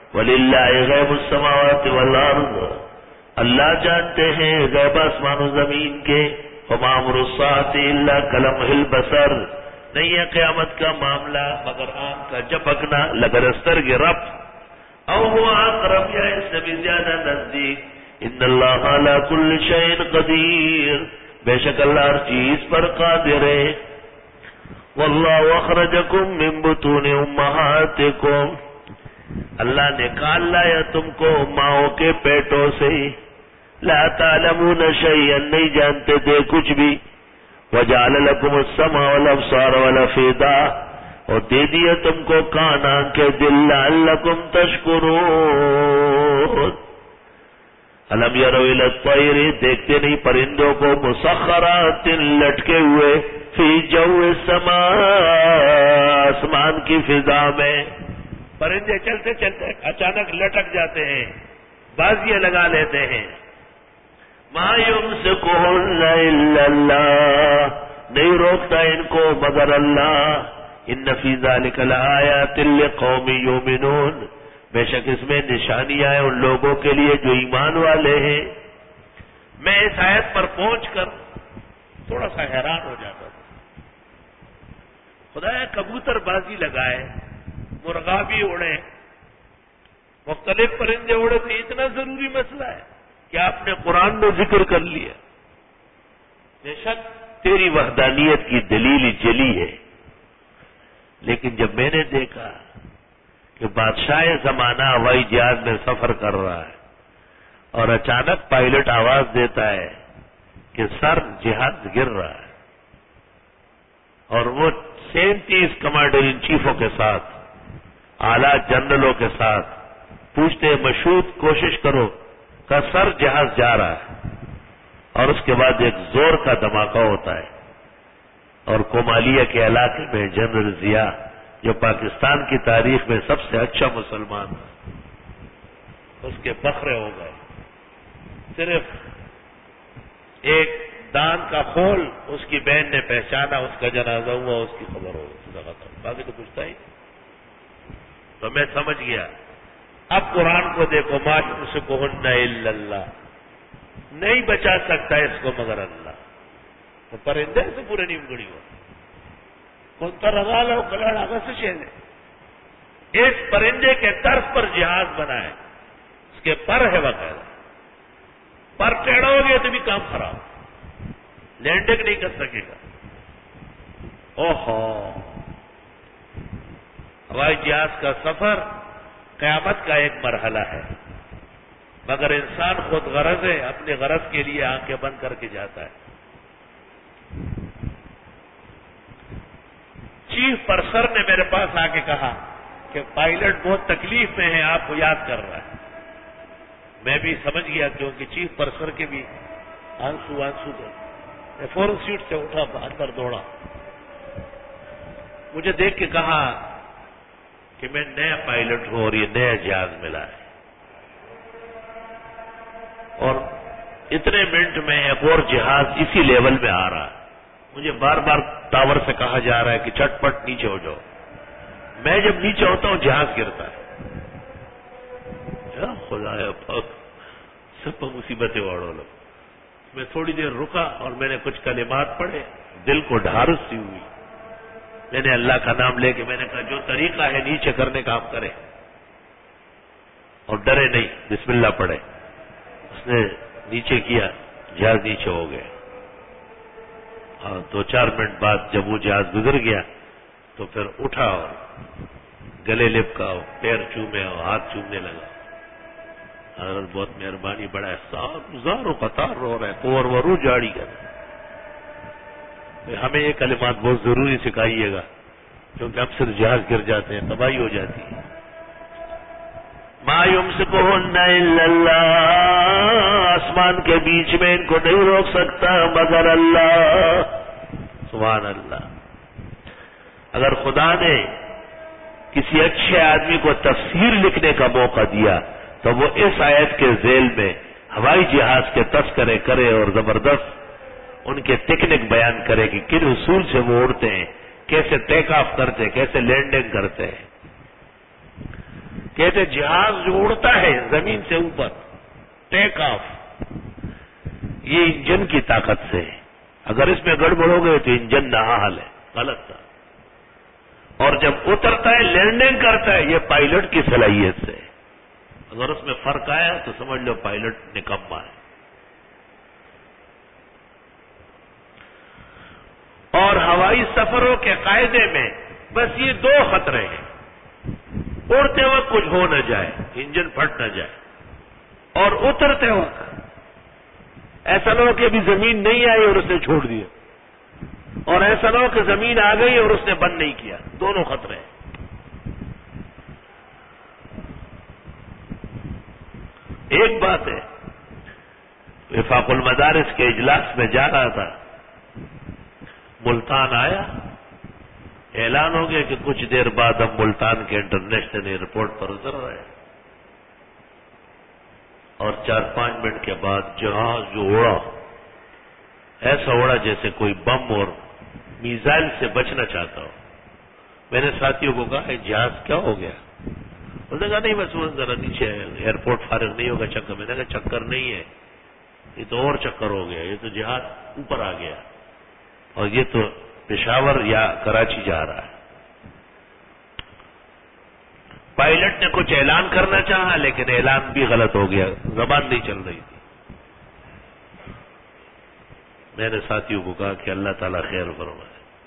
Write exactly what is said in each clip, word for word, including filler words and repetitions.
وَلِلَّهِ غَيْبُ السَّمَاوَاتِ وَالْأَرْضِ، اللہ جانتے ہیں غیب آسمان و زمین کے. وَمَا أَمْرُ السَّاعَةِ إِلَّا كَلَمْحِ الْبَصَرِ، نہیں ہے قیامت کا معاملہ مگر آنکھ کا جھپکنا لگر استر کے رب. او هو اقرب، یا اس سے بھی زیادہ نزدیک. ان اللہ علی کل شیء قدیر، بے شک اللہ ہر چیز پر قادر ہے. واللہ اخرجکم من بطون امہاتکم، اللہ نکال لایا تم کو ماؤں کے پیٹوں سے. لا تعلمون شیئا، نہیں جانتے تھے کچھ بھی. وجعل لکم السمع والابصار والافئدہ، اور دے دیا تم کو کان، آنکھیں، دل. لعلکم تشکرون. الم یروا الی الطیر، دیکھتے نہیں پرندوں کو، مسخرات، لٹکے ہوئے، فی جو السماء، آسمان کی فضا میں. پرندے چلتے چلتے اچانک لٹک جاتے ہیں، بازیاں لگا لیتے ہیں. ما یمسکہن الا اللہ، نہیں روکتا ان کو مگر اللہ. ان فی ذلک لآیات لقوم یؤمنون، بے شک اس میں نشانیاں ہیں ان لوگوں کے لیے جو ایمان والے ہیں. میں اس آیت پر پہنچ کر تھوڑا سا حیران ہو جاتا تھا. خدایا کبوتر بازی لگائے، مرغا بھی اڑے، مختلف پرندے اڑے، تو اتنا ضروری مسئلہ ہے کہ آپ نے قرآن میں ذکر کر لیا. بے شک تیری وحدانیت کی دلیل جلی ہے. لیکن جب میں نے دیکھا کہ بادشاہ زمانہ ہوائی جہاز میں سفر کر رہا ہے اور اچانک پائلٹ آواز دیتا ہے کہ سر جہاز گر رہا ہے، اور وہ سینتیس کمانڈر ان چیفوں کے ساتھ، اعلی جنرلوں کے ساتھ پوچھتے مشہود کوشش کرو کہ سر جہاز جا رہا ہے، اور اس کے بعد ایک زور کا دھماکہ ہوتا ہے، اور کومالیہ کے علاقے میں جنرل ضیاء جو پاکستان کی تاریخ میں سب سے اچھا مسلمان تھا، اس کے بکرے ہو گئے. صرف ایک دان کا خول اس کی بہن نے پہچانا، اس کا جنازہ ہوا، اس کی خبر ہو گئی، باقی تو کچھ تھا ہی. تو میں سمجھ گیا. اب قرآن کو دیکھو، ما یمسکہن الا اللہ، نہیں بچا سکتا اس کو مگر اللہ. تو پرندے سے پورے نیم گڑی ہو کون کا رگا لو کلڑ آگا سے شہنے. اس پرندے کے طرف پر جہاز بنا ہے، اس کے پر ہے وغیرہ، پر ٹیڑھا ہو گیا تو بھی کام خراب، لینڈنگ نہیں کر سکے گا. اوہو، ہوائی جہاز کا سفر قیامت کا ایک مرحلہ ہے، مگر انسان خود غرض ہے، اپنے غرض کے لیے آنکھیں بند کر کے جاتا ہے. چیف پرسر نے میرے پاس آ کے کہا کہ پائلٹ بہت تکلیف میں ہے، آپ کو یاد کر رہا ہے. میں بھی سمجھ گیا کیونکہ چیف پرسر کے بھی آنسو آنسو گئے. میں فوراً سیٹ سے اٹھا، اندر دوڑا، مجھے دیکھ کے کہا کہ میں نیا پائلٹ ہوں اور یہ نیا جہاز ملا ہے، اور اتنے منٹ میں ایک اور جہاز اسی لیول میں آ رہا ہے. مجھے بار بار ٹاور سے کہا جا رہا ہے کہ چٹ پٹ نیچے ہو جاؤ. میں جب نیچے ہوتا ہوں جہاز گرتا ہے. خدایا پاک سب مصیبتیں واڑو لو. میں تھوڑی دیر رکا اور میں نے کچھ کلمات پڑھے، دل کو ڈھارس سی ہوئی. میں نے اللہ کا نام لے کے میں نے کہا جو طریقہ ہے نیچے کرنے کا آپ کریں، اور ڈرے نہیں، بسم اللہ پڑھے. اس نے نیچے کیا، جہاز نیچے ہو گیا. اور دو چار منٹ بعد جب وہ جہاز گزر گیا تو پھر اٹھا اور گلے لپکا اور پیر چومے اور ہاتھ چومنے لگا. حضرت بہت مہربانی، بڑا احسان، زارو قطار رو رہے، اور ورو جاڑی کر. ہمیں یہ کلمات بہت ضروری سکھائیے گا، کیونکہ اکثر جہاز گر جاتے ہیں، تباہی ہو جاتی ہے. ما یمسکہن الا اللہ، آسمان کے بیچ میں ان کو نہیں روک سکتا مگر اللہ. سبحان اللہ. اگر خدا نے کسی اچھے آدمی کو تفسیر لکھنے کا موقع دیا تو وہ اس آیت کے ذیل میں ہوائی جہاز کے تذکرے کرے اور زبردست ان کے ٹیکنک بیان کرے کہ کن اصول سے وہ اڑتے ہیں، کیسے ٹیک آف کرتے ہیں، کیسے لینڈنگ کرتے ہیں، کہتے جہاز جو اڑتا ہے زمین سے اوپر ٹیک آف، یہ انجن کی طاقت سے ہے. اگر اس میں گڑبڑ ہو گئے تو انجن ناحال ہے، غلط تھا. اور جب اترتا ہے لینڈنگ کرتا ہے، یہ پائلٹ کی صلاحیت سے ہے. اگر اس میں فرق آیا تو سمجھ لو پائلٹ نکما ہے. اور ہوائی سفروں کے قاعدے میں بس یہ دو خطرے ہیں. اڑتے وقت کچھ ہو نہ جائے، انجن پھٹ نہ جائے، اور اترتے وقت ایسا نہ ہو کہ ابھی زمین نہیں آئی اور اس نے چھوڑ دیا، اور ایسا نہ ہو کہ زمین آ گئی اور اس نے بند نہیں کیا. دونوں خطرے ہیں. ایک بات ہے، وفاق المدارس کے اجلاس میں جا رہا تھا، ملتان آیا، اعلان ہو گیا کہ کچھ دیر بعد ہم ملتان کے انٹرنیشنل ایئرپورٹ پر اتر رہے ہیں. اور چار پانچ منٹ کے بعد جہاز جو اڑا، ایسا اڑا جیسے کوئی بم اور میزائل سے بچنا چاہتا ہو. میں نے ساتھیوں کو کہا جہاز کیا ہو گیا؟ انہوں نے کہا نہیں بس وہ ذرا نیچے ایئرپورٹ فارغ نہیں ہوگا چکر. میں نے کہا چکر نہیں ہے، یہ تو اور چکر ہو گیا، یہ تو جہاز اوپر آ گیا اور یہ تو پشاور یا کراچی جا رہا ہے. پائلٹ نے کچھ اعلان کرنا چاہا لیکن اعلان بھی غلط ہو گیا، زبان نہیں چل رہی تھی. میں نے ساتھیوں کو کہا کہ اللہ تعالیٰ خیر فرمائے.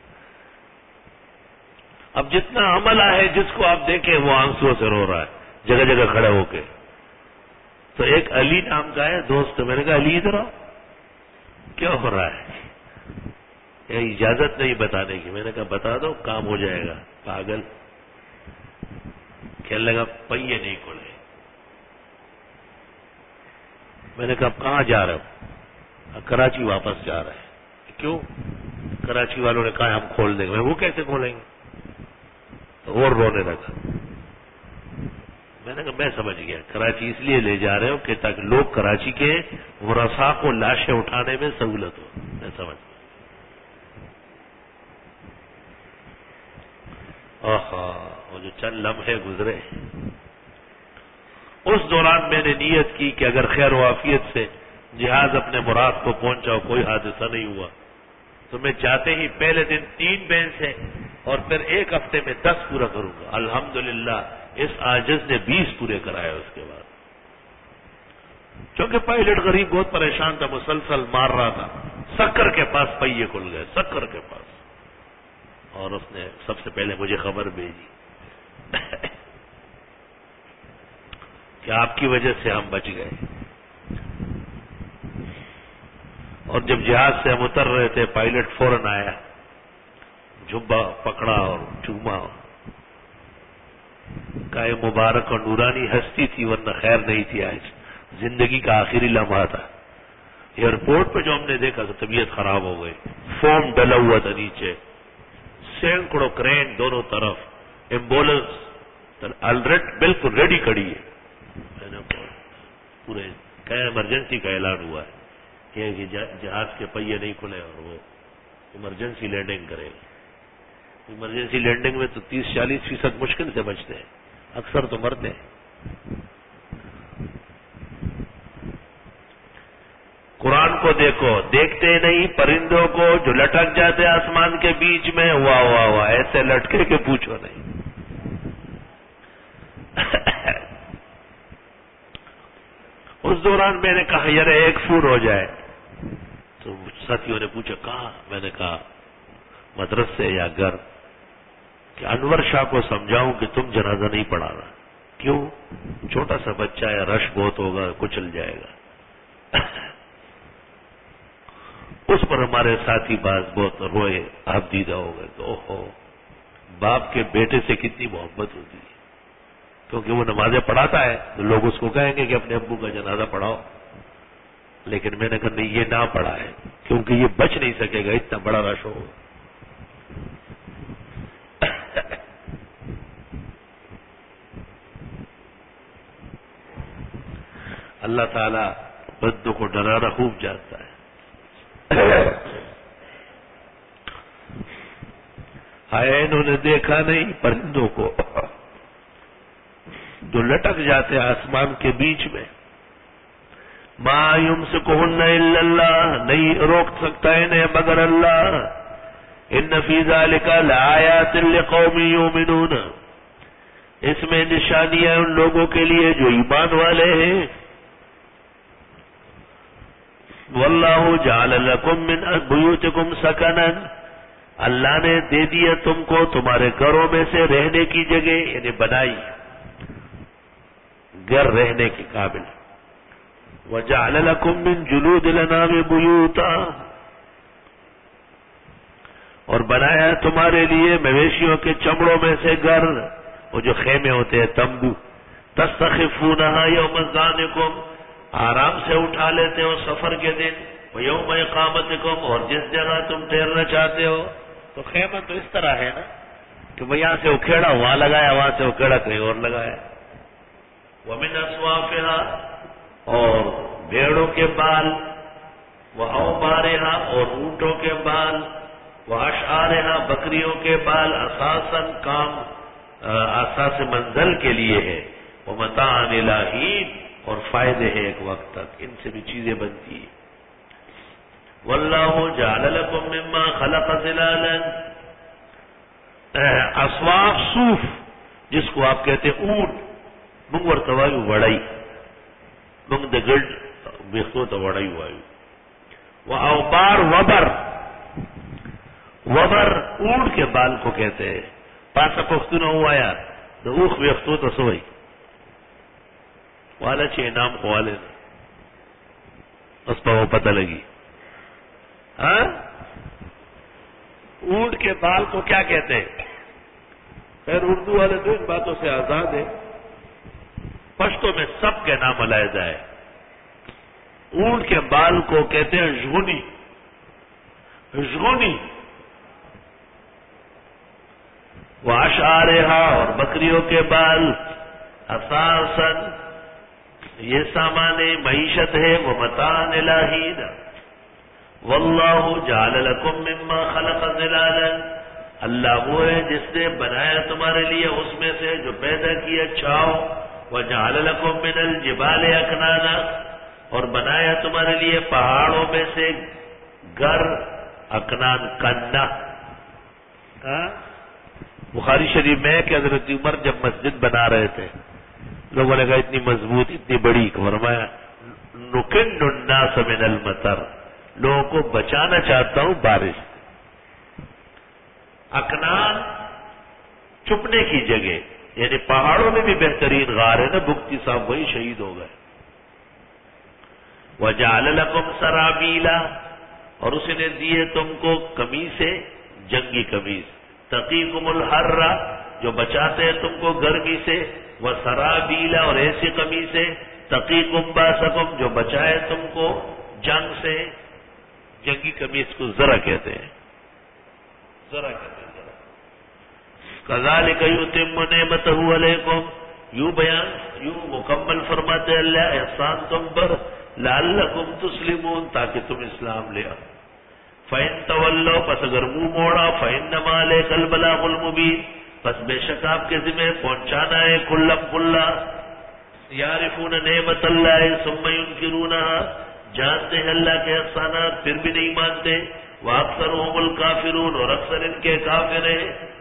اب جتنا عملہ ہے جس کو آپ دیکھیں وہ آنسوؤں سے رو رہا ہے جگہ جگہ کھڑے ہو کے. تو ایک علی نام کا ہے دوست، میں نے کہا علی ادھر آؤ، کیا ہو رہا ہے؟ اجازت نہیں بتانے کی. میں نے کہا بتا دو کام ہو جائے گا. پاگل کہنے لگا پہیے نہیں کھلے. میں نے کہا اب کہاں جا رہے ہو؟ کراچی واپس جا رہے ہیں. کیوں؟ کراچی والوں نے کہا ہم کھول دیں گے. وہ کیسے کھولیں گے؟ تو اور رونے لگا. میں نے کہا میں سمجھ گیا، کراچی اس لیے لے جا رہے ہو کہ تاکہ لوگ کراچی کے ورثاء کو لاشیں اٹھانے میں سہولت ہو. میں سمجھ گیا. آہا وہ جو چند لمحے گزرے، اس دوران میں نے نیت کی کہ اگر خیر و عافیت سے جہاز اپنے مراد کو پہنچا، کوئی حادثہ نہیں ہوا، تو میں جاتے ہی پہلے دن تین بینس ہے اور پھر ایک ہفتے میں دس پورا کروں گا. الحمدللہ اس عاجز نے بیس پورے کرائے. اس کے بعد چونکہ پائلٹ غریب بہت پریشان تھا، مسلسل مار رہا تھا. سکر کے پاس پہیے کھل گئے، سکر کے پاس، اور اس نے سب سے پہلے مجھے خبر بھیجی کہ آپ کی وجہ سے ہم بچ گئے. اور جب جہاز سے ہم اتر رہے تھے پائلٹ فوراً آیا، جھبا پکڑا اور چوما. کا یہ مبارک اور نورانی ہستی تھی ورنہ خیر نہیں تھی. آج زندگی کا آخری لمحہ تھا. ایئرپورٹ پہ جو ہم نے دیکھا تو طبیعت خراب ہو گئی. فوم ڈلا ہوا تھا نیچے، سینکڑوں کرین دونوں طرف، ایمبولینس الریڈ بالکل ریڈی کھڑی ہے. پورے کیا ایمرجنسی کا اعلان ہوا ہے کہ جہاز کے پہیے نہیں کھلے اور وہ ایمرجنسی لینڈنگ کرے گا. ایمرجنسی لینڈنگ میں تو تیس چالیس فیصد مشکل سے بچتے ہیں، اکثر تو مرتے ہیں. قرآن کو دیکھو، دیکھتے نہیں پرندوں کو جو لٹک جاتے آسمان کے بیچ میں. واہ واہ واہ، ایسے لٹکے کہ پوچھو نہیں. اس دوران میں نے کہا یار ایک فور ہو جائے. تو ساتھیوں نے پوچھا کہاں؟ میں نے کہا مدرسے یا گھر. کہ انور شاہ کو سمجھاؤں کہ تم جنازہ نہیں پڑھانا. کیوں؟ چھوٹا سا بچہ ہے، رش بہت ہوگا، کچل جائے گا. اس پر ہمارے ساتھی باز بہت روئے، آپ دیدہ ہو گئے. تو اوہو، باپ کے بیٹے سے کتنی محبت ہوتی ہے. کیونکہ وہ نمازیں پڑھاتا ہے تو لوگ اس کو کہیں گے کہ اپنے ابو کا جنازہ پڑھاؤ. لیکن میں نے کہا نہیں، یہ نہ پڑھا ہے کیونکہ یہ بچ نہیں سکے گا، اتنا بڑا رش ہو. اللہ تعالیٰ بدوں کو ڈرانا خوب جانتا ہے. ہائے انہوں نے دیکھا نہیں پرندوں کو، جو لٹک جاتے آسمان کے بیچ میں. ما یمسکہن الا اللہ, نہیں روک سکتا انہیں مگر اللہ. ان فی ذلک لآیات لقوم یؤمنون, اس میں نشانیاں ان لوگوں کے لیے جو ایمان والے ہیں. واللہ جعل لکم من بیوتکم سکنا, اللہ نے دے دیا تم کو تمہارے گھروں میں سے رہنے کی جگہ, یعنی بنائی گھر رہنے کے قابل. وجعل لکم من جلود الانعام بیوتا, اور بنایا تمہارے لیے مویشیوں کے چمڑوں میں سے گھر, وہ جو خیمے ہوتے ہیں تمبو. تستخفونہا یوم ذانکم, آرام سے اٹھا لیتے ہو سفر کے دن. یوم اقامتکم, اور جس جگہ تم ٹھہرنا چاہتے ہو. تو خیمہ تو اس طرح ہے نا کہ وہ یہاں سے اکھیڑا وہاں لگایا, وہاں سے اکھیڑا کہیں اور لگایا. ومن اصوافہا, اور بھیڑوں کے بال. واوبارہا, اور اونٹوں کے بال. واشعارہا, بکریوں کے بال. اساساً کام اساس منزل کے لیے ہے. ومتاعا الی حین, اور فائدے ہیں ایک وقت تک, ان سے بھی چیزیں بنتی ہیں. واللہ جعل لکم مما خلق ظلالا, اصواف صوف جس کو آپ کہتے ہیں اونٹ. منگ ورتوایو وڑائی, منگ د گڈ ویختو تو وڑائی وایو. واوبار وبر, وبر اونٹ کے بال کو کہتے ہیں. پاسا پختونو ہوایا د اوخ ویختو تو سوئی والا چھ نام خوالے اس پر وہ پتہ لگی. ہاں, اونٹ کے بال کو کیا کہتے ہیں؟ خیر اردو والے تو ان باتوں سے آزاد ہے, پشتوں میں سب کے نام علیحدہ ہے. اونٹ کے بال کو کہتے ہیں ژغنی, ژغنی. واشعارہا, اور بکریوں کے بال. اساساً, یہ سامان معیشت ہے. وہ متاعا الی حین. واللہ جعل لکم مما خلق ظلالا, اللہ وہ ہے جس نے بنایا تمہارے لیے اس میں سے جو پیدا کیا چھاؤ. وجعل لکم من الجبال اکنانا, اور بنایا تمہارے لیے پہاڑوں میں سے گھر. اکنان کنہ. بخاری شریف میں کہ حضرت عمر جب مسجد بنا رہے تھے, لوگوں نے کہا اتنی مضبوط اتنی بڑی, فرمایا نکن الناس من المطر, لوگوں کو بچانا چاہتا ہوں بارش. اکنان چھپنے کی جگہ, یعنی پہاڑوں میں بھی بہترین غار ہے نا. بگٹی صاحب وہی شہید ہو گئے. وجعل لکم سرابیلا, اور اس نے دیے تم کو قمیصیں, جنگی قمیص. تقیکم الحر, جو بچاتے ہیں تم کو گرمی سے. وسرابیلا, اور ایسی قمیصیں. تقیکم باسکم, جو بچائے تم کو جنگ سے. جنگی قمیص کو ذرا کہتے ہیں, ذرا کہتے ہیں ذرا. کذالک یتم نعمتہ علیکم, یوں بیان یوں مکمل فرماتے اللہ احسان تم پر. لعلکم تسلمون, تاکہ تم اسلام لے آؤ. فَإِن تَوَلَّوْا, پس اگر منہ موڑا. فَإِنَّمَا عَلَيْكَ الْبَلَاغُ الْمُبِينُ, پس بے شک آپ کے ذمہ پہنچانا ہے کلم کلا. یعرفون نعمت اللہ ثم ينکرونها, جانتے ہیں اللہ کے احسانات پھر بھی نہیں مانتے. وَأَكْثَرُهُمُ الْكَافِرُونَ, اور اکثر ان کے کافر ہیں.